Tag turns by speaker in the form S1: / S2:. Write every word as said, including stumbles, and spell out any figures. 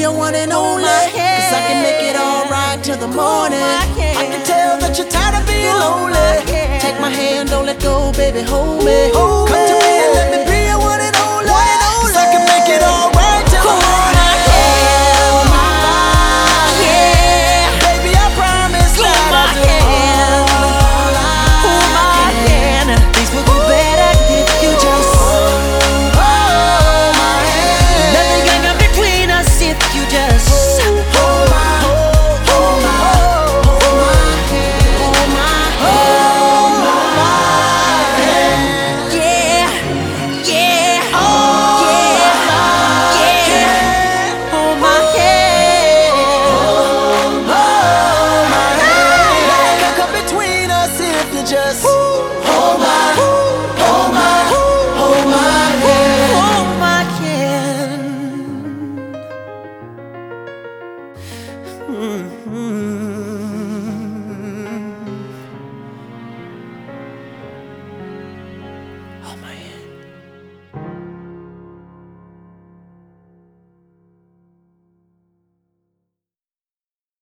S1: your one and only. Cause I can make it alright till the morning. I can tell that you're tired of being lonely. Take my hand, don't let go, baby, hold me. Come to me and let me be your one and only. Cause I can make it alright till the morning. Just hold my, hold my, hold my hand, hold my hand. Mm-hmm.